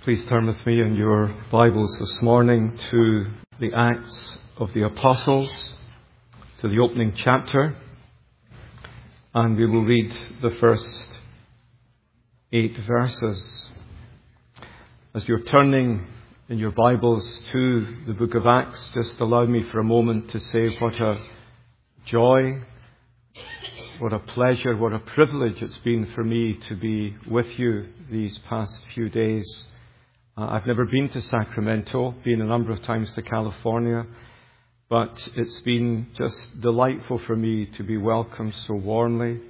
Please turn with me in your Bibles this morning to the Acts of the Apostles, to the opening chapter, and we will read the first 8 verses. As you're turning in your Bibles to the book of Acts, just allow me for a moment to say what a joy, what a pleasure, what a privilege it's been for me to be with you these past few days. I've never been to Sacramento, been a number of times to California, but it's been just delightful for me to be welcomed so warmly.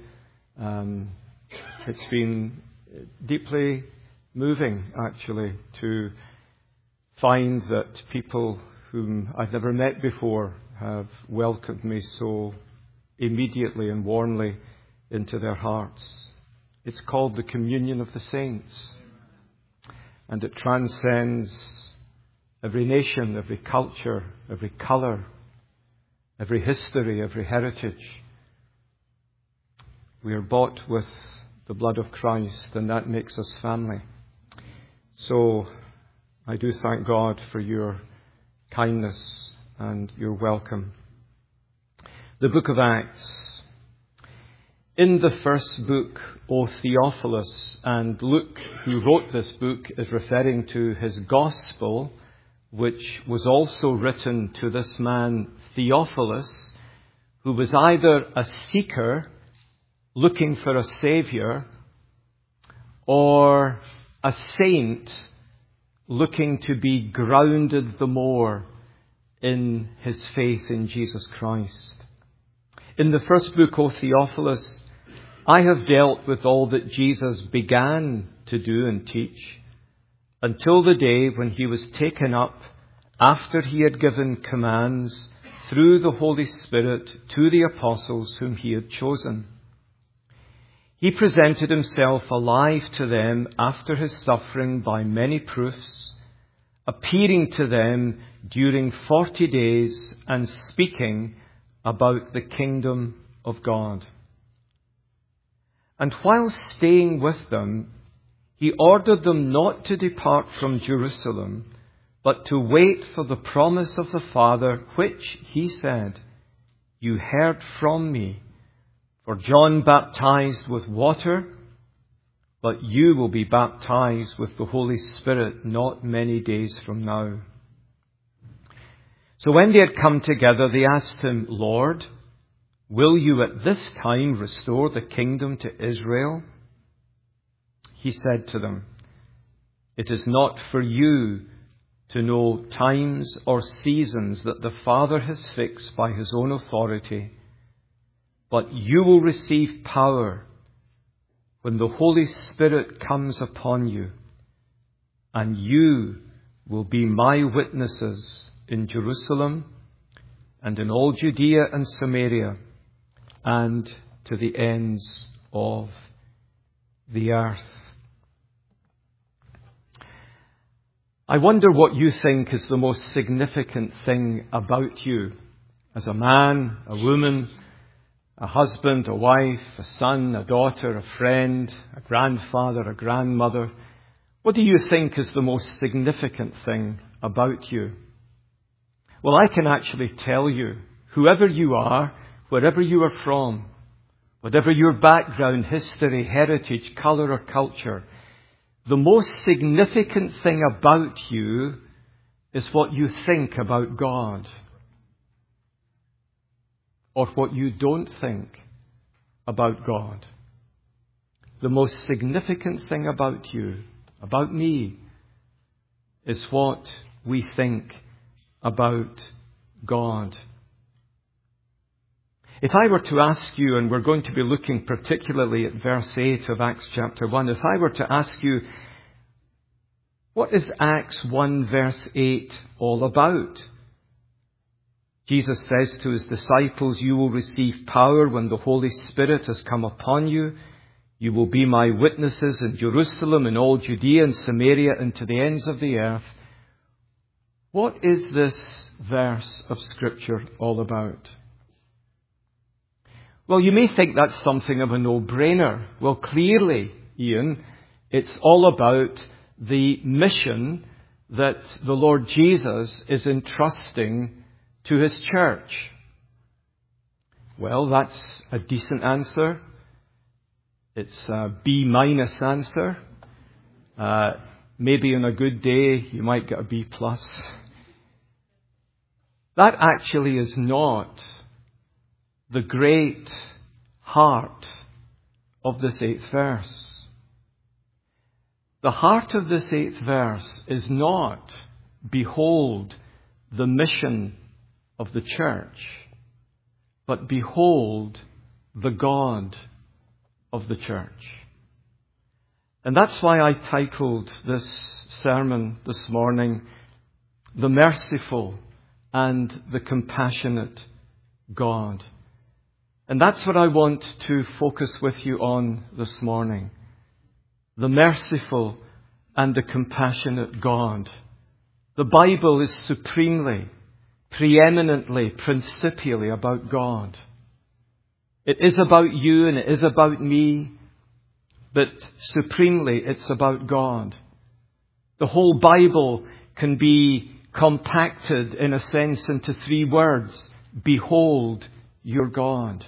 It's been deeply moving, actually, to find that people whom I've never met before have welcomed me so immediately and warmly into their hearts. It's called the Communion of the Saints. And it transcends every nation, every culture, every colour, every history, every heritage. We are bought with the blood of Christ, and that makes us family. So I do thank God for your kindness and your welcome. The book of Acts. In the first book, O Theophilus, and Luke, who wrote this book, is referring to his gospel, which was also written to this man Theophilus, who was either a seeker looking for a saviour or a saint looking to be grounded the more in his faith in Jesus Christ. In the first book, O Theophilus, I have dealt with all that Jesus began to do and teach until the day when he was taken up after he had given commands through the Holy Spirit to the apostles whom he had chosen. He presented himself alive to them after his suffering by many proofs, appearing to them during 40 days and speaking about the kingdom of God. And while staying with them, he ordered them not to depart from Jerusalem, but to wait for the promise of the Father, which, he said, you heard from me. For John baptized with water, but you will be baptized with the Holy Spirit not many days from now. So when they had come together, they asked him, Lord, will you at this time restore the kingdom to Israel? He said to them, it is not for you to know times or seasons that the Father has fixed by his own authority, but you will receive power when the Holy Spirit comes upon you, and you will be my witnesses in Jerusalem and in all Judea and Samaria and to the ends of the earth. I wonder what you think is the most significant thing about you as a man, a woman, a husband, a wife, a son, a daughter, a friend, a grandfather, a grandmother. What do you think is the most significant thing about you? Well, I can actually tell you, whoever you are, wherever you are from, whatever your background, history, heritage, colour or culture, the most significant thing about you is what you think about God, or what you don't think about God. The most significant thing about you, about me, is what we think about God. If I were to ask you, and we're going to be looking particularly at verse 8 of Acts chapter 1, if I were to ask you, what is Acts 1 verse 8 all about? Jesus says to his disciples, you will receive power when the Holy Spirit has come upon you. You will be my witnesses in Jerusalem and all Judea and Samaria and to the ends of the earth. What is this verse of Scripture all about? Well, you may think that's something of a no-brainer. Well, clearly, Ian, it's all about the mission that the Lord Jesus is entrusting to His church? Well, that's a decent answer. It's a B- answer. Maybe on a good day you might get a B+. That actually is not the great heart of this 8th verse. The heart of this 8th verse is not, behold, the mission of the church, but behold, the God of the church. And that's why I titled this sermon this morning, The Merciful and the Compassionate God. And that's what I want to focus with you on this morning. The merciful and the compassionate God. The Bible is supremely, preeminently, principially about God. It is about you and it is about me, but supremely it's about God. The whole Bible can be compacted, in a sense, into 3 words. Behold your God.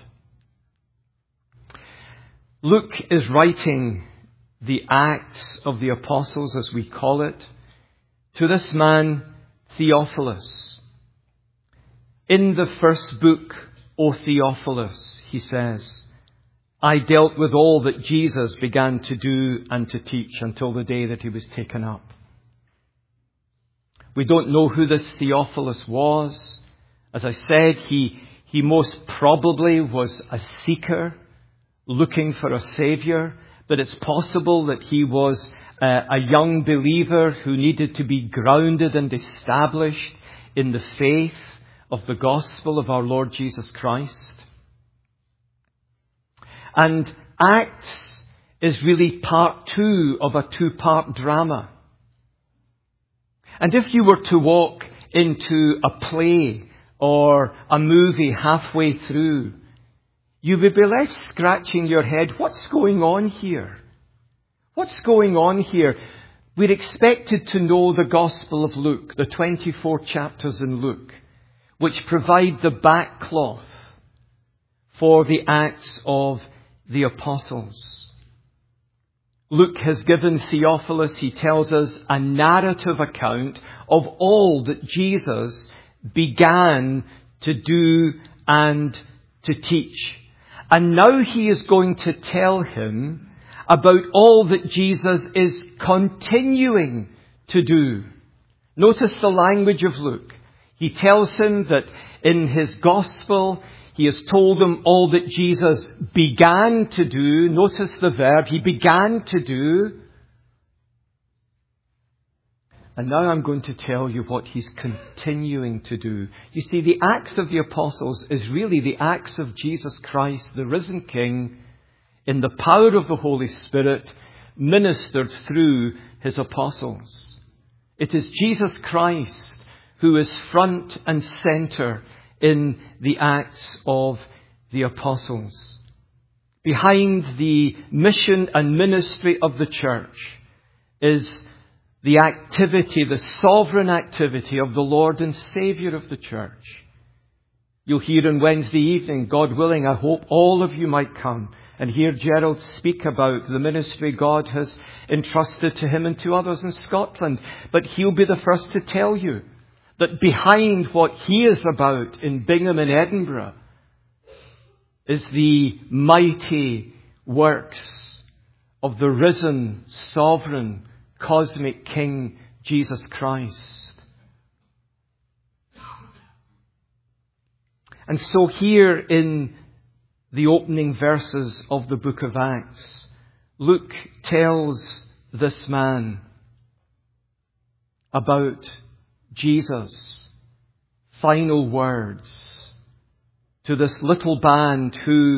Luke is writing the Acts of the Apostles, as we call it, to this man, Theophilus. In the first book, O Theophilus, he says, I dealt with all that Jesus began to do and to teach until the day that he was taken up. We don't know who this Theophilus was. As I said, he most probably was a seeker looking for a Savior, but it's possible that he was a young believer who needed to be grounded and established in the faith of the gospel of our Lord Jesus Christ. And Acts is really part 2 of a 2-part drama. And if you were to walk into a play or a movie halfway through, you would be left scratching your head. What's going on here? What's going on here? We're expected to know the Gospel of Luke, the 24 chapters in Luke, which provide the backcloth for the Acts of the Apostles. Luke has given Theophilus, he tells us, a narrative account of all that Jesus began to do and to teach. And now he is going to tell him about all that Jesus is continuing to do. Notice the language of Luke. He tells him that in his gospel, he has told him all that Jesus began to do. Notice the verb, he began to do. And now I'm going to tell you what he's continuing to do. You see, the Acts of the Apostles is really the Acts of Jesus Christ, the risen King, in the power of the Holy Spirit, ministered through his apostles. It is Jesus Christ who is front and center in the Acts of the Apostles. Behind the mission and ministry of the church is the activity, the sovereign activity of the Lord and Saviour of the church. You'll hear on Wednesday evening, God willing, I hope all of you might come and hear Gerald speak about the ministry God has entrusted to him and to others in Scotland. But he'll be the first to tell you that behind what he is about in Bingham and Edinburgh is the mighty works of the risen, sovereign, cosmic King Jesus Christ. And so here in the opening verses of the book of Acts, Luke tells this man about Jesus' final words to this little band who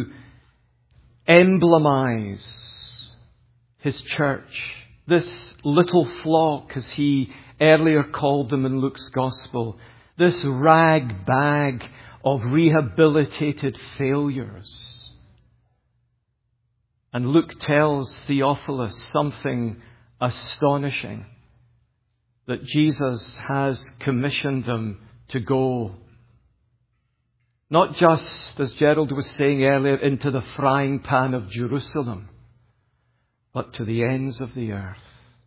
emblemize his church, this little flock, as he earlier called them in Luke's Gospel, this rag bag of rehabilitated failures. And Luke tells Theophilus something astonishing that Jesus has commissioned them to go, not just, as Gerald was saying earlier, into the frying pan of Jerusalem, but to the ends of the earth.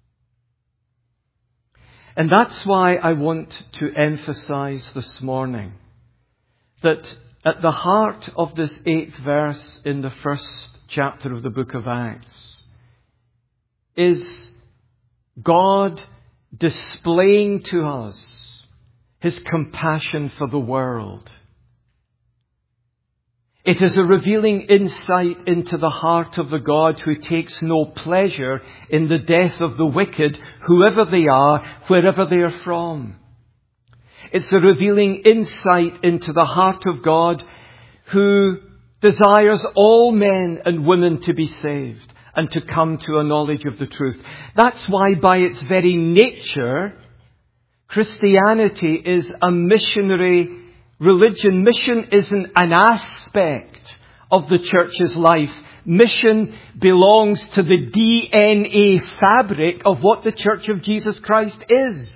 And that's why I want to emphasize this morning that at the heart of this 8th verse in the first chapter of the book of Acts is God displaying to us His compassion for the world. It is a revealing insight into the heart of the God who takes no pleasure in the death of the wicked, whoever they are, wherever they are from. It's a revealing insight into the heart of God who desires all men and women to be saved and to come to a knowledge of the truth. That's why by its very nature, Christianity is a missionary religion. Mission isn't an aspect of the church's life. Mission belongs to the DNA fabric of what the Church of Jesus Christ is.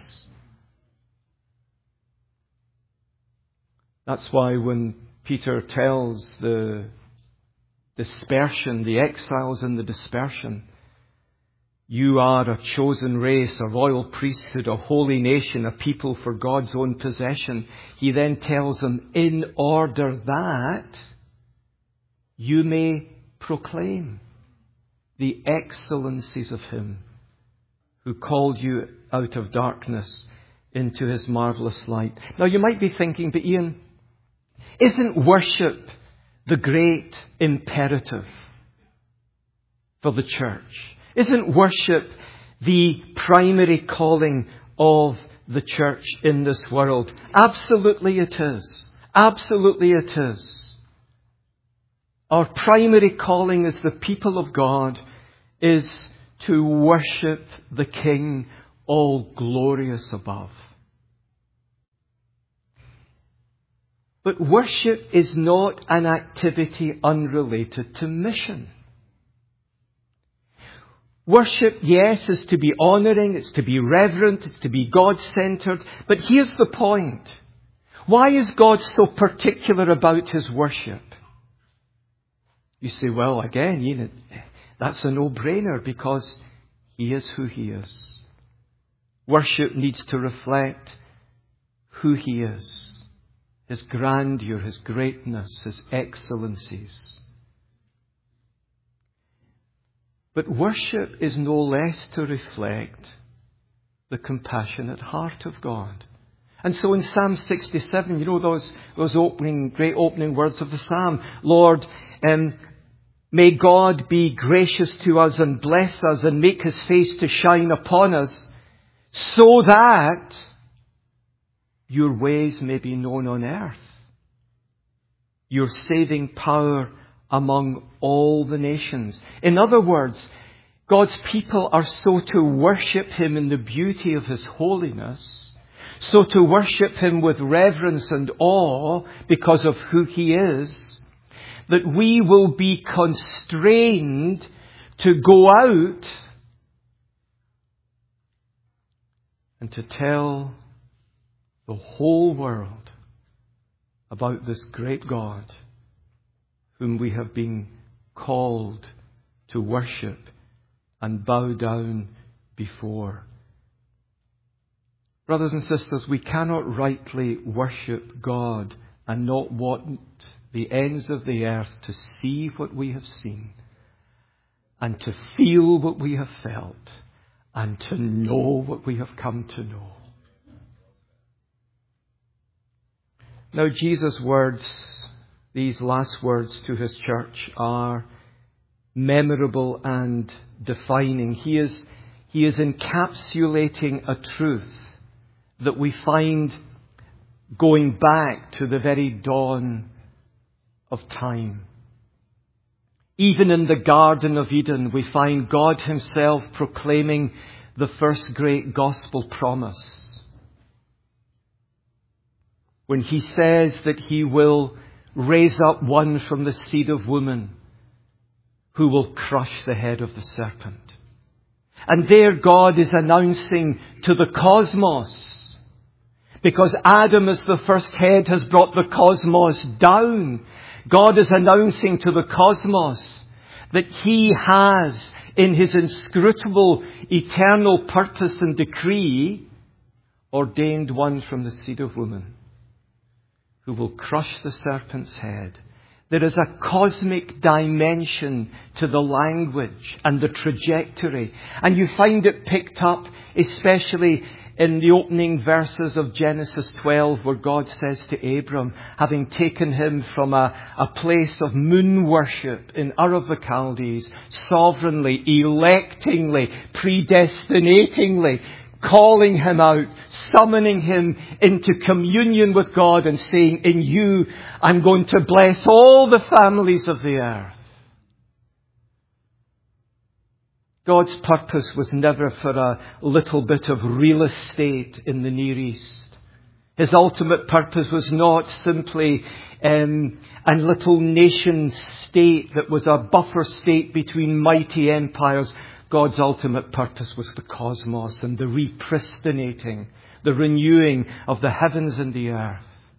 That's why when Peter tells the dispersion, the exiles in the dispersion, you are a chosen race, a royal priesthood, a holy nation, a people for God's own possession. He then tells them, in order that you may proclaim the excellencies of Him who called you out of darkness into His marvelous light. Now you might be thinking, but Ian, isn't worship the great imperative for the church? Isn't worship the primary calling of the church in this world? Absolutely it is. Absolutely it is. Our primary calling as the people of God is to worship the King all glorious above. But worship is not an activity unrelated to mission. Worship, yes, is to be honouring, it's to be reverent, it's to be God-centred. But here's the point. Why is God so particular about His worship? You say, well, again, that's a no-brainer because He is who He is. Worship needs to reflect who He is. His grandeur, His greatness, His excellencies. But worship is no less to reflect the compassionate heart of God. And so in Psalm 67, those great opening words of the Psalm, Lord, may God be gracious to us and bless us and make His face to shine upon us so that your ways may be known on earth. Your saving power among all the nations. In other words, God's people are so to worship Him in the beauty of His holiness, so to worship Him with reverence and awe because of who He is, that we will be constrained to go out and to tell the whole world about this great God whom we have been called to worship and bow down before. Brothers and sisters, we cannot rightly worship God and not want the ends of the earth to see what we have seen and to feel what we have felt and to know what we have come to know. Now, Jesus' words, these last words to His church, are memorable and defining. He is encapsulating a truth that we find going back to the very dawn of time. Even in the Garden of Eden, we find God Himself proclaiming the first great gospel promise, when He says that He will raise up one from the seed of woman who will crush the head of the serpent. And there God is announcing to the cosmos, because Adam as the first head has brought the cosmos down. God is announcing to the cosmos that He has, in His inscrutable, eternal purpose and decree, ordained one from the seed of woman who will crush the serpent's head. There is a cosmic dimension to the language and the trajectory. And you find it picked up especially in the opening verses of Genesis 12, where God says to Abram, having taken him from a place of moon worship in Ur of the Chaldees, sovereignly, electingly, predestinatingly, calling him out, summoning him into communion with God and saying, in you, I'm going to bless all the families of the earth. God's purpose was never for a little bit of real estate in the Near East. His ultimate purpose was not simply a little nation state that was a buffer state between mighty empires. God's ultimate purpose was the cosmos and the repristinating, the renewing of the heavens and the earth.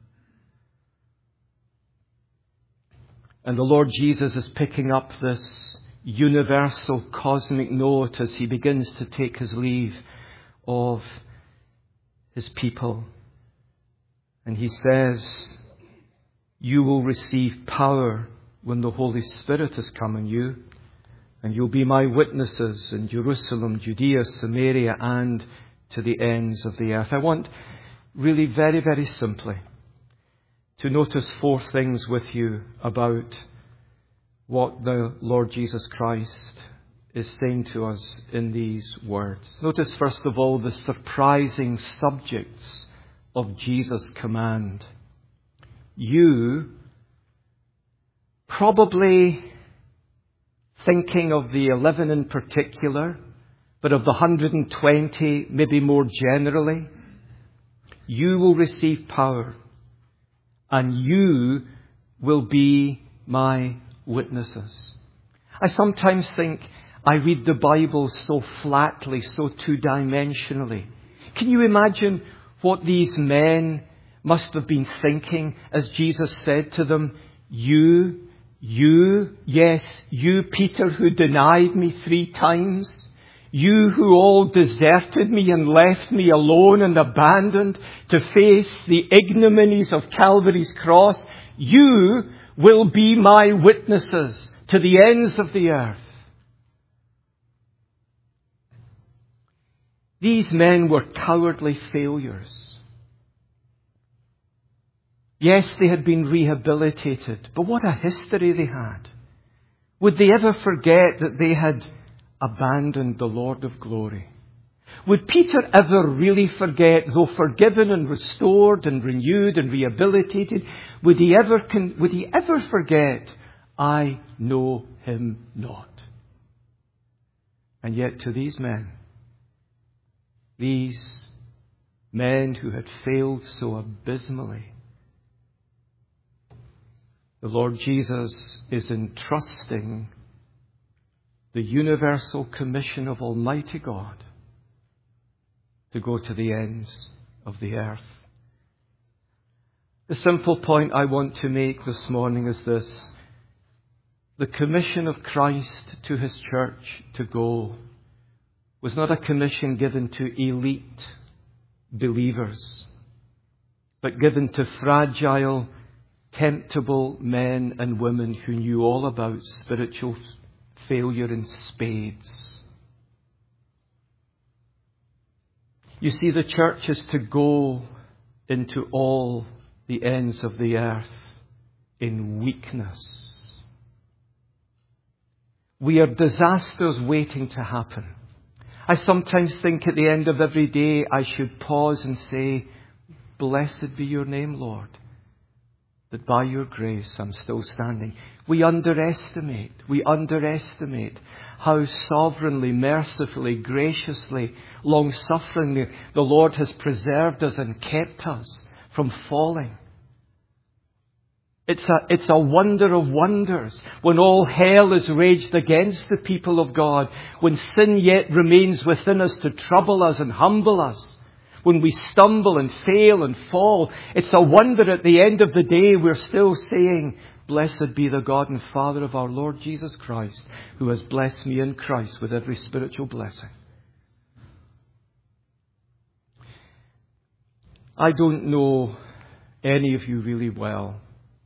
And the Lord Jesus is picking up this universal cosmic note as He begins to take His leave of His people. And He says, you will receive power when the Holy Spirit has come on you, and you'll be my witnesses in Jerusalem, Judea, Samaria, and to the ends of the earth. I want really very, very simply to notice 4 things with you about what the Lord Jesus Christ is saying to us in these words. Notice, first of all, the surprising subjects of Jesus' command. You, probably thinking of the 11 in particular, but of the 120 maybe more generally, you will receive power, and you will be my witnesses. I sometimes think I read the Bible so flatly, so two-dimensionally. Can you imagine what these men must have been thinking as Jesus said to them, yes, you, Peter, who denied me 3 times, you who all deserted me and left me alone and abandoned to face the ignominies of Calvary's cross, you will be my witnesses to the ends of the earth. These men were cowardly failures. Yes, they had been rehabilitated, but what a history they had. Would they ever forget that they had abandoned the Lord of glory? Would Peter ever really forget, though forgiven and restored and renewed and rehabilitated, would he ever forget, I know him not? And yet to these men who had failed so abysmally, the Lord Jesus is entrusting the universal commission of Almighty God to go to the ends of the earth. The simple point I want to make this morning is this. The commission of Christ to His church to go was not a commission given to elite believers, but given to fragile, temptable men and women who knew all about spiritual failure in spades. You see, the church is to go into all the ends of the earth in weakness. We are disasters waiting to happen. I sometimes think at the end of every day I should pause and say, blessed be your name, Lord, that by your grace I'm still standing. We underestimate how sovereignly, mercifully, graciously, long-sufferingly the Lord has preserved us and kept us from falling. It's a wonder of wonders when all hell is raged against the people of God, when sin yet remains within us to trouble us and humble us, when we stumble and fail and fall. It's a wonder at the end of the day we're still saying, "Blessed be the God and Father of our Lord Jesus Christ, who has blessed me in Christ with every spiritual blessing." I don't know any of you really well.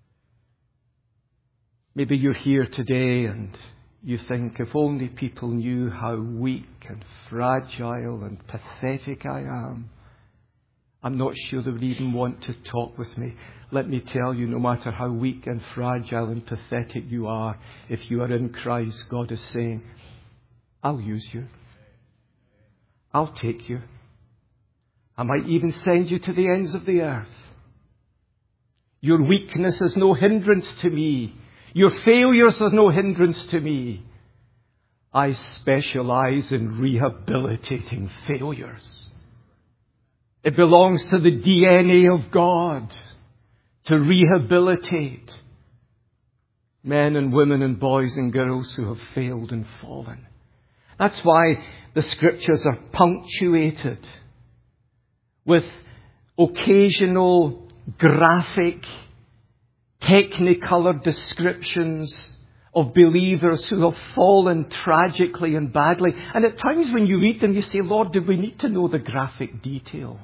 Maybe you're here today and you think, if only people knew how weak and fragile and pathetic I am, I'm not sure they would even want to talk with me. Let me tell you, no matter how weak and fragile and pathetic you are, if you are in Christ, God is saying, "I'll use you. I'll take you. I might even send you to the ends of the earth. Your weakness is no hindrance to me. Your failures are no hindrance to me. I specialize in rehabilitating failures. It belongs to the DNA of God to rehabilitate men and women and boys and girls who have failed and fallen." That's why the Scriptures are punctuated with occasional graphic, technicolor descriptions of believers who have fallen tragically and badly. And at times when you read them, you say, "Lord, do we need to know the graphic detail?"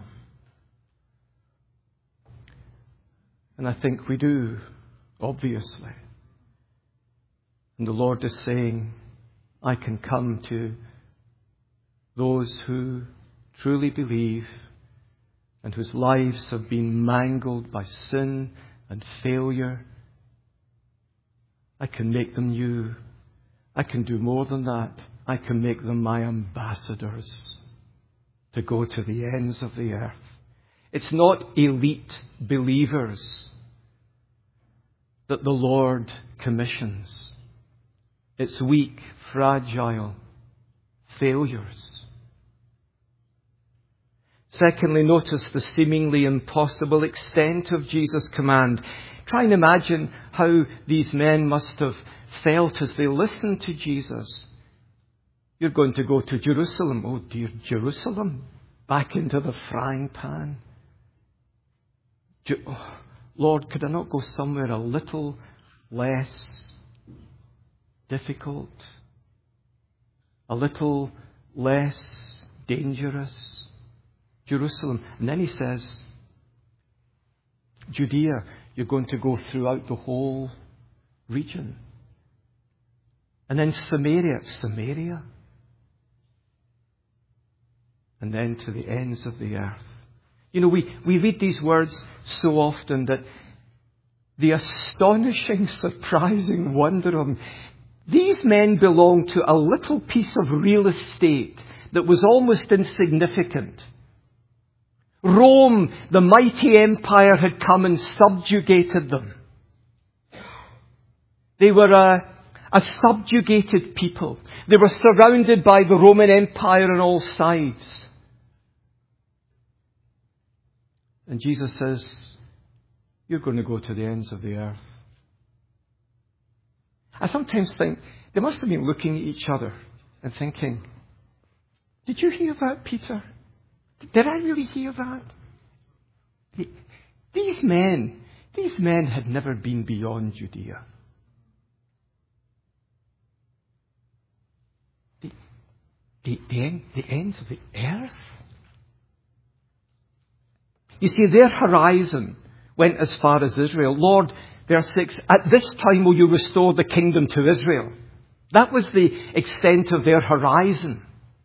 And I think we do, obviously. And the Lord is saying, I can come to those who truly believe and whose lives have been mangled by sin and failure. I can make them new. I can do more than that. I can make them my ambassadors to go to the ends of the earth. It's not elite believers that the Lord commissions. It's weak, fragile failures. Secondly, notice the seemingly impossible extent of Jesus' command. Try and imagine how these men must have felt as they listened to Jesus. You're going to go to Jerusalem. Oh dear, Jerusalem. Back into the frying pan. Lord, could I not go somewhere a little less difficult? A little less dangerous? Jerusalem. And then he says, Judea, you're going to go throughout the whole region. And then Samaria. And then to the ends of the earth. You know, we read these words so often that the astonishing, surprising wonder of them. These men belonged to a little piece of real estate that was almost insignificant. Rome, the mighty empire, had come and subjugated them. They were a subjugated people. They were surrounded by the Roman Empire on all sides. And Jesus says, you're going to go to the ends of the earth. I sometimes think they must have been looking at each other and thinking, did you hear that, Peter? Did I really hear that? These men had never been beyond Judea. The ends of the earth? You see, their horizon went as far as Israel. Lord, verse 6, at this time will you restore the kingdom to Israel. That was the extent of their horizon.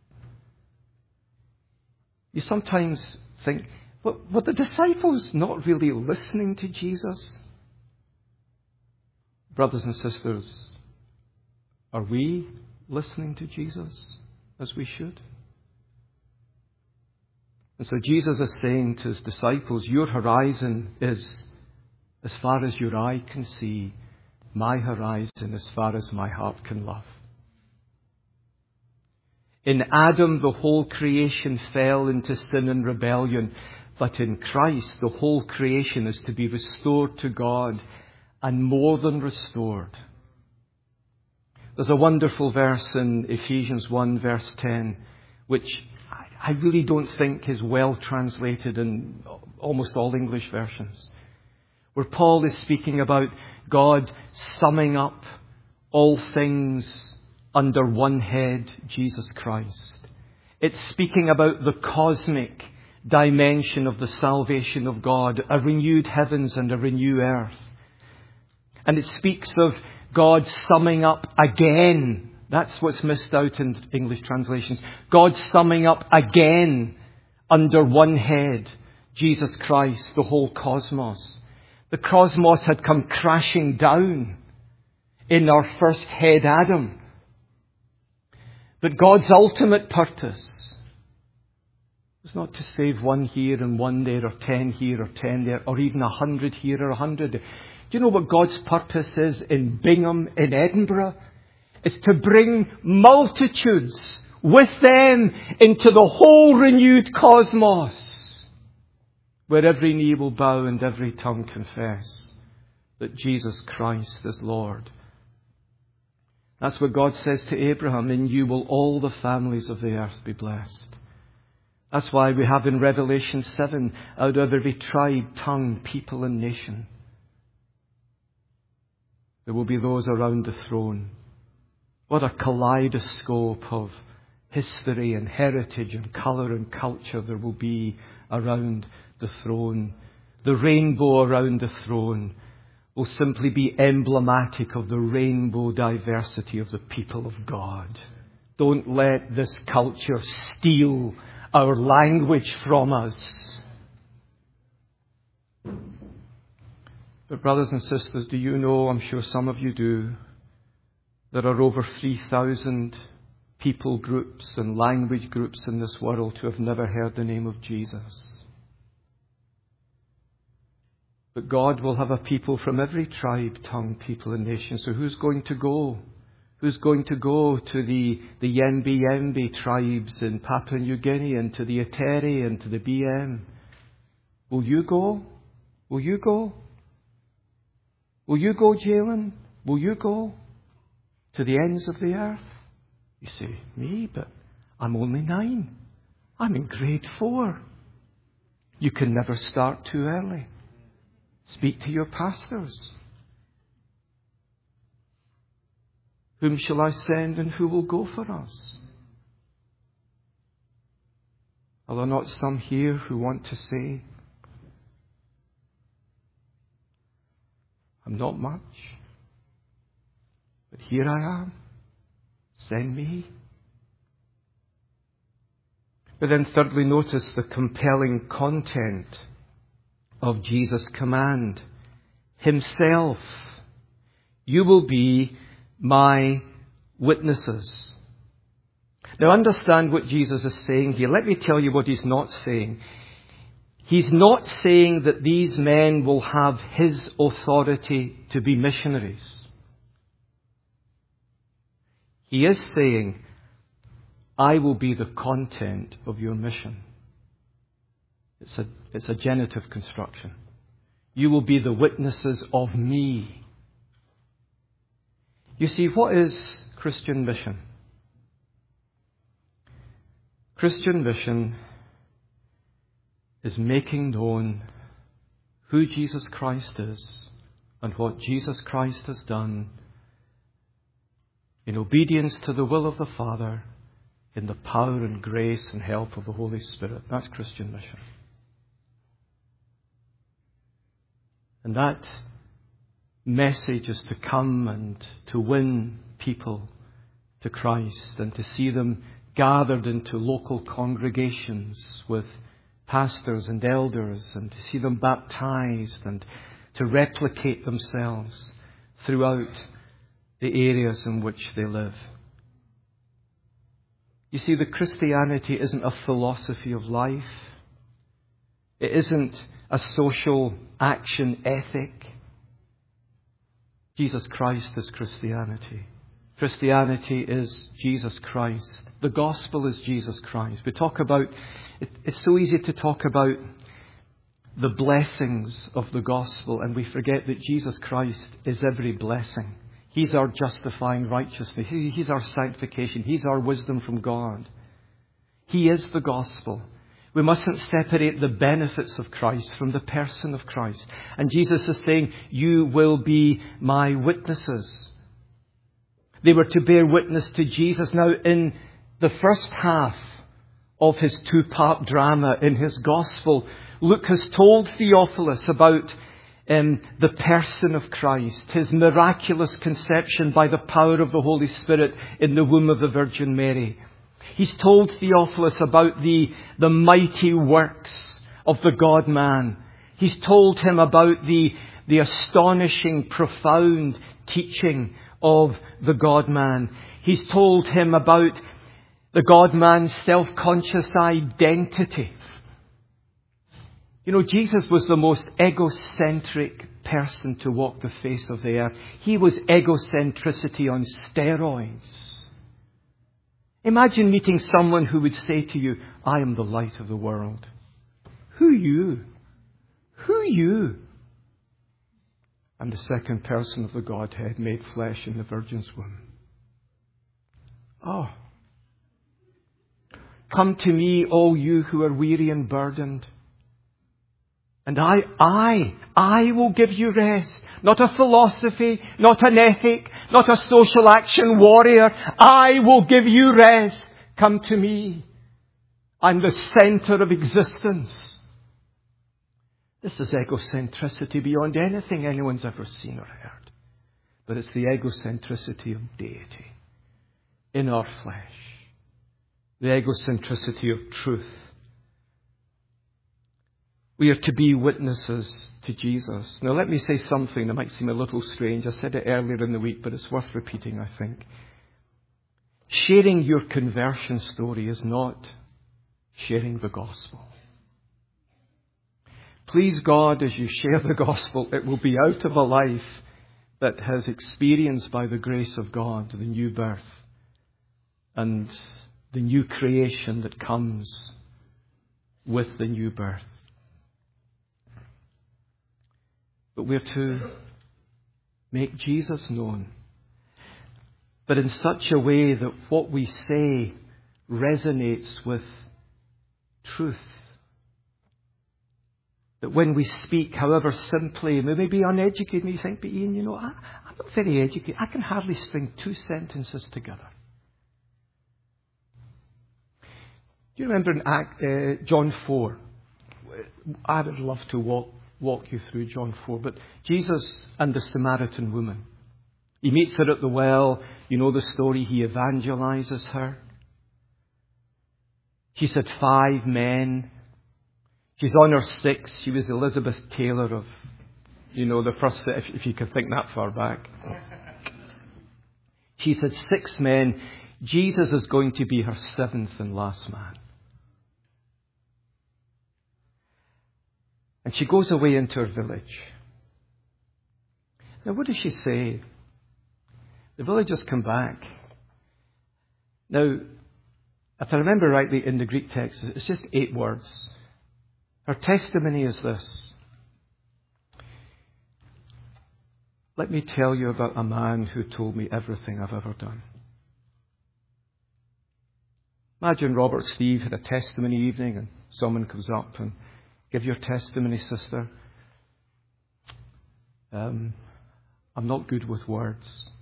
You sometimes think, were the disciples not really listening to Jesus? Brothers and sisters, are we listening to Jesus as we should? And so Jesus is saying to his disciples, your horizon is as far as your eye can see. My horizon as far as my heart can love. In Adam, the whole creation fell into sin and rebellion. But in Christ, the whole creation is to be restored to God and more than restored. There's a wonderful verse in Ephesians 1 verse 10, which I really don't think is well translated in almost all English versions, where Paul is speaking about God summing up all things under one head, Jesus Christ. It's speaking about the cosmic dimension of the salvation of God, a renewed heavens and a renewed earth. And it speaks of God summing up again. That's what's missed out in English translations. God summing up again under one head, Jesus Christ, the whole cosmos. The cosmos had come crashing down in our first head, Adam. But God's ultimate purpose was not to save one here and one there, or 10 here or 10 there, or even 100 here or 100 there. Do you know what God's purpose is in Bingham, in Edinburgh? It's to bring multitudes with them into the whole renewed cosmos, where every knee will bow and every tongue confess that Jesus Christ is Lord. That's what God says to Abraham, in you will all the families of the earth be blessed. That's why we have in Revelation 7, out of every tribe, tongue, people and nation, there will be those around the throne. What a kaleidoscope of history and heritage and colour and culture there will be around the throne. The rainbow around the throne will simply be emblematic of the rainbow diversity of the people of God. Don't let this culture steal our language from us. But brothers and sisters, do you know, I'm sure some of you do, there are over 3,000 people groups and language groups in this world who have never heard the name of Jesus. But God will have a people from every tribe, tongue, people and nation. So who's going to go? Who's going to go to the Yembi tribes in Papua New Guinea and to the Ateri and to the BM? Will you go? Will you go? Will you go, Jalen? Will you go to the ends of the earth? You say, me? But I'm only 9. I'm in grade 4. You can never start too early. Speak to your pastors. Whom shall I send and who will go for us? Are there not some here who want to say, I'm not much, but here I am. Send me. But then thirdly, notice the compelling content of Jesus' command. Himself, you will be my witnesses. Now understand what Jesus is saying here. Let me tell you what he's not saying. He's not saying that these men will have his authority to be missionaries. He is saying, I will be the content of your mission. It's a genitive construction. You will be the witnesses of me. You see, what is Christian mission? Christian mission is making known who Jesus Christ is and what Jesus Christ has done in obedience to the will of the Father, in the power and grace and help of the Holy Spirit. That's Christian mission. And that message is to come and to win people to Christ and to see them gathered into local congregations with pastors and elders and to see them baptized and to replicate themselves throughout the areas in which they live. You see, the Christianity isn't a philosophy of life. It isn't a social action ethic. Jesus Christ is Christianity. Christianity is Jesus Christ. The gospel is Jesus Christ. We talk about, it's so easy to talk about the blessings of the gospel, and we forget that Jesus Christ is every blessing. He's our justifying righteousness. He's our sanctification. He's our wisdom from God. He is the gospel. We mustn't separate the benefits of Christ from the person of Christ. And Jesus is saying, you will be my witnesses. They were to bear witness to Jesus. Now, in the first half of his two-part drama in his gospel, Luke has told Theophilus about the person of Christ, his miraculous conception by the power of the Holy Spirit in the womb of the Virgin Mary. He's told Theophilus about the mighty works of the God-man. He's told him about the astonishing, profound teaching of the God-man. He's told him about the God-man's self-conscious identity. You know, Jesus was the most egocentric person to walk the face of the earth. He was egocentricity on steroids. Imagine meeting someone who would say to you, I am the light of the world. Who you? Who you? I'm the second person of the Godhead made flesh in the Virgin's womb. Oh. Come to me, all you who are weary and burdened. And I will give you rest. Not a philosophy, not an ethic, not a social action warrior. I will give you rest. Come to me. I'm the center of existence. This is egocentricity beyond anything anyone's ever seen or heard. But it's the egocentricity of deity in our flesh. The egocentricity of truth. We are to be witnesses to Jesus. Now let me say something that might seem a little strange. I said it earlier in the week, but it's worth repeating, I think. Sharing your conversion story is not sharing the gospel. Please God, as you share the gospel, it will be out of a life that has experienced by the grace of God the new birth and the new creation that comes with the new birth. But we're to make Jesus known, but in such a way that what we say resonates with truth. That when we speak, however simply, we may be uneducated, and you think, but Ian, I'm not very educated. I can hardly string two sentences together. Do you remember in John 4? I would love to walk you through John 4. But Jesus and the Samaritan woman. He meets her at the well. You know the story. He evangelizes her. She's had 5 men. She's on her 6th. She was Elizabeth Taylor of, the first, if you can think that far back. She's had 6 men. Jesus is going to be her 7th and last man. And she goes away into her village. Now, what does she say? The villagers come back. Now, if I remember rightly in the Greek text, it's just 8 words. Her testimony is this. Let me tell you about a man who told me everything I've ever done. Imagine Robert Steve had a testimony evening and someone comes up and give your testimony, sister. I'm not good with words.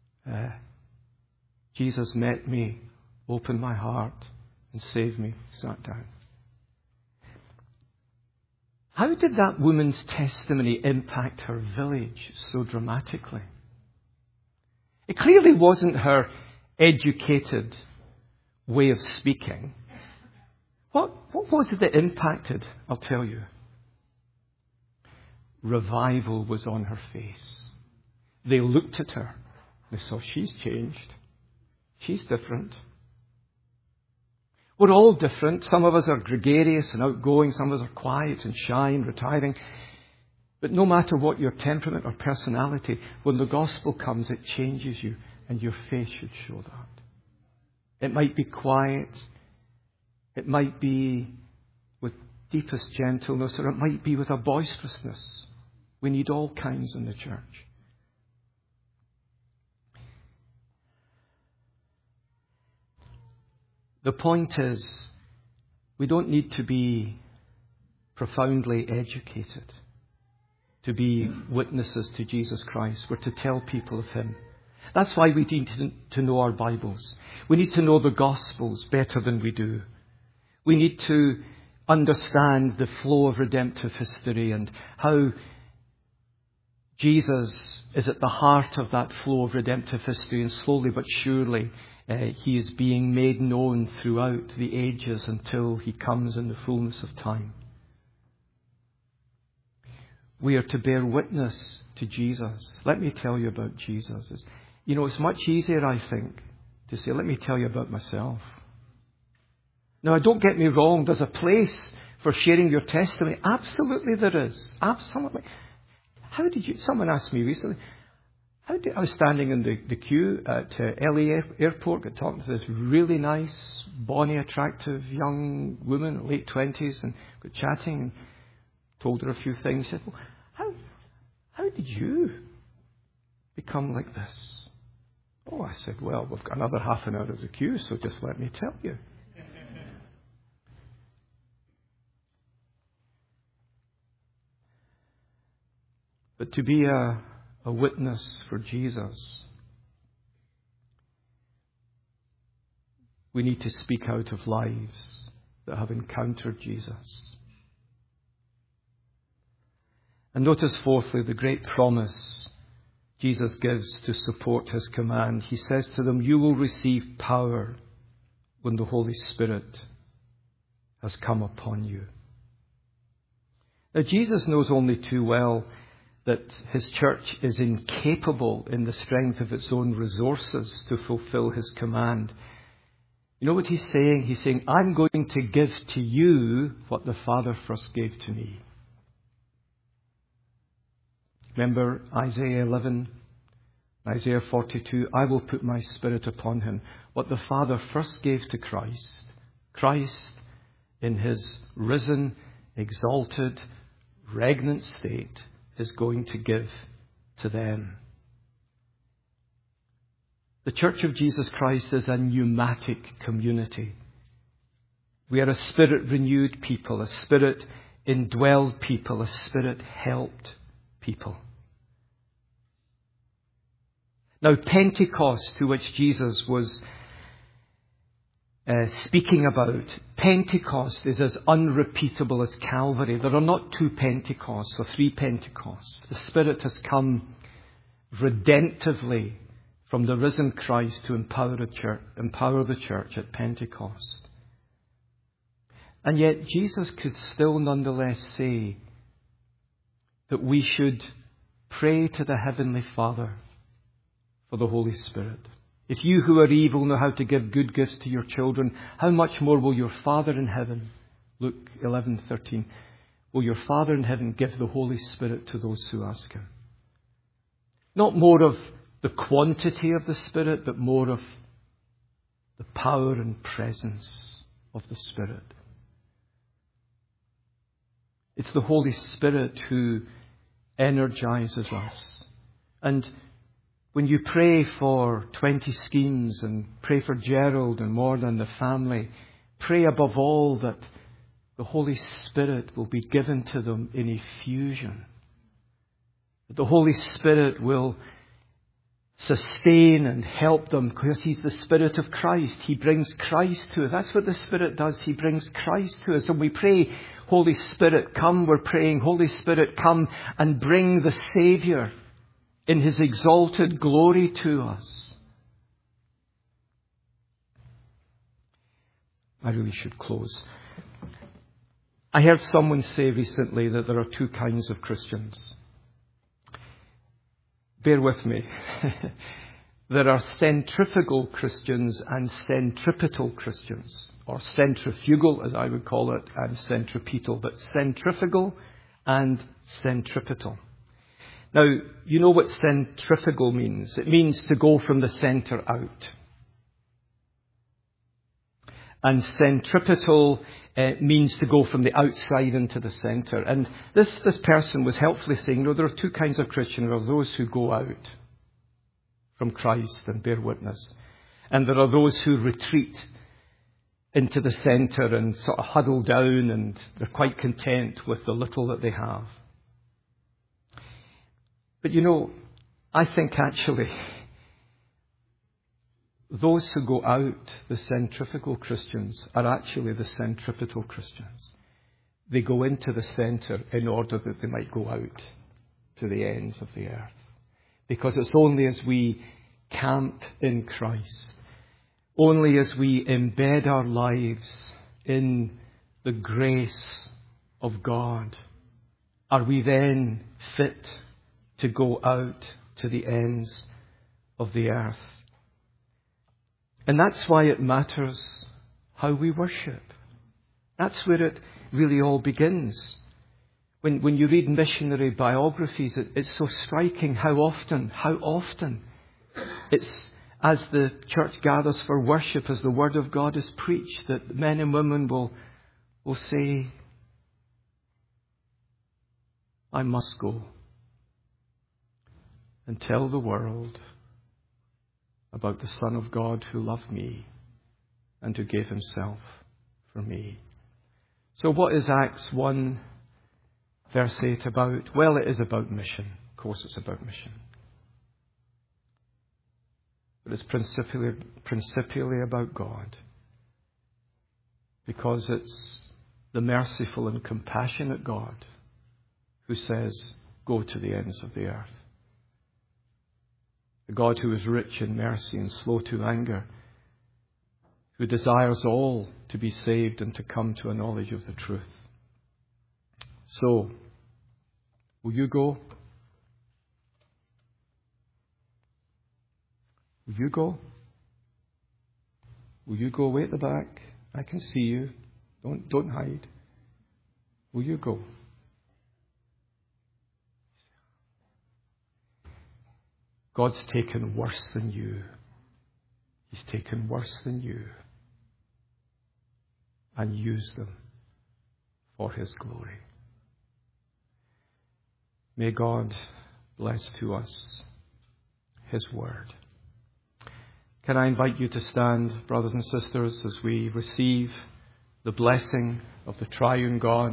Jesus met me, opened my heart, and saved me. Sat down. How did that woman's testimony impact her village so dramatically? It clearly wasn't her educated way of speaking. What was it that impacted? I'll tell you. Revival was on her face. They looked at her. They saw she's changed. She's different. We're all different. Some of us are gregarious and outgoing. Some of us are quiet and shy and retiring. But no matter what your temperament or personality, when the gospel comes, it changes you, and your face should show that. It might be quiet. It might be with deepest gentleness, or it might be with a boisterousness. We need all kinds in the church. The point is, we don't need to be profoundly educated to be witnesses to Jesus Christ. We're to tell people of Him. That's why we need to know our Bibles. We need to know the Gospels better than we do. We need to understand the flow of redemptive history and how Jesus is at the heart of that flow of redemptive history, and slowly but surely He is being made known throughout the ages until He comes in the fullness of time. We are to bear witness to Jesus. Let me tell you about Jesus. It's much easier, I think, to say, let me tell you about myself. Now, don't get me wrong. There's a place for sharing your testimony. Absolutely there is. Absolutely. Someone asked me recently, I was standing in the queue at LA Airport, got talking to this really nice, bonny, attractive young woman, late 20s, and got chatting and told her a few things. She said, well, how did you become like this? Oh, I said, well, we've got another half an hour of the queue, so just let me tell you. But to be a witness for Jesus, we need to speak out of lives that have encountered Jesus. And notice fourthly, the great promise Jesus gives to support His command. He says to them, you will receive power when the Holy Spirit has come upon you. Now, Jesus knows only too well that His church is incapable in the strength of its own resources to fulfill His command. You know what He's saying? He's saying, I'm going to give to you what the Father first gave to me. Remember Isaiah 11, Isaiah 42, I will put my Spirit upon him. What the Father first gave to Christ, Christ in His risen, exalted, regnant state is going to give to them. The Church of Jesus Christ is a pneumatic community. We are a Spirit-renewed people, a Spirit-indwelled people, a Spirit-helped people. Now, Pentecost, to which Jesus was speaking about, Pentecost is as unrepeatable as Calvary. There are not two Pentecosts or three Pentecosts. The Spirit has come redemptively from the risen Christ to empower the church at Pentecost. And yet Jesus could still nonetheless say that we should pray to the Heavenly Father for the Holy Spirit. If you who are evil know how to give good gifts to your children, how much more will your Father in heaven, Luke 11:13, will your Father in heaven give the Holy Spirit to those who ask Him? Not more of the quantity of the Spirit, but more of the power and presence of the Spirit. It's the Holy Spirit who energizes us. And when you pray for 20 schemes and pray for Gerald and Morda and the family, pray above all that the Holy Spirit will be given to them in effusion. That the Holy Spirit will sustain and help them because He's the Spirit of Christ. He brings Christ to us. That's what the Spirit does. He brings Christ to us. And we pray, Holy Spirit, come. We're praying, Holy Spirit, come and bring the Saviour in His exalted glory to us. I really should close. I heard someone say recently that there are two kinds of Christians. Bear with me. There are centrifugal Christians and centripetal Christians, or centrifugal as I would call it, and centripetal, but centrifugal and centripetal. Now, you know what centrifugal means. It means to go from the centre out. And centripetal means to go from the outside into the centre. And this person was helpfully saying, there are two kinds of Christians. There are those who go out from Christ and bear witness. And there are those who retreat into the centre and sort of huddle down, and they're quite content with the little that they have. But I think actually those who go out, the centrifugal Christians, are actually the centripetal Christians. They go into the centre in order that they might go out to the ends of the earth. Because it's only as we camp in Christ, only as we embed our lives in the grace of God, are we then fit to go out to the ends of the earth. And that's why it matters how we worship. That's where it really all begins. When you read missionary biographies, it's so striking how often it's as the church gathers for worship, as the word of God is preached, that men and women will say, I must go and tell the world about the Son of God who loved me and who gave himself for me. So what is Acts 1 verse 8 about? Well, it is about mission. Of course it's about mission. But it's principally about God. Because it's the merciful and compassionate God who says, go to the ends of the earth. The God who is rich in mercy and slow to anger, who desires all to be saved and to come to a knowledge of the truth. So, will you go? Will you go? Will you go away at the back? I can see you. Don't hide. Will you go? God's taken worse than you. He's taken worse than you and used them for his glory. May God bless to us his word. Can I invite you to stand, brothers and sisters, as we receive the blessing of the triune God?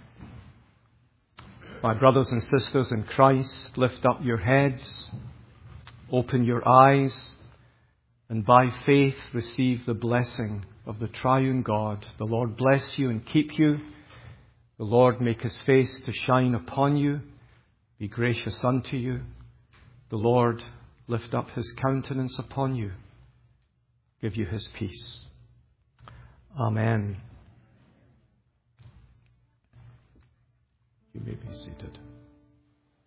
My brothers and sisters in Christ, lift up your heads. Open your eyes, and by faith receive the blessing of the triune God. The Lord bless you and keep you. The Lord make his face to shine upon you, be gracious unto you. The Lord lift up his countenance upon you, give you his peace. Amen. You may be seated.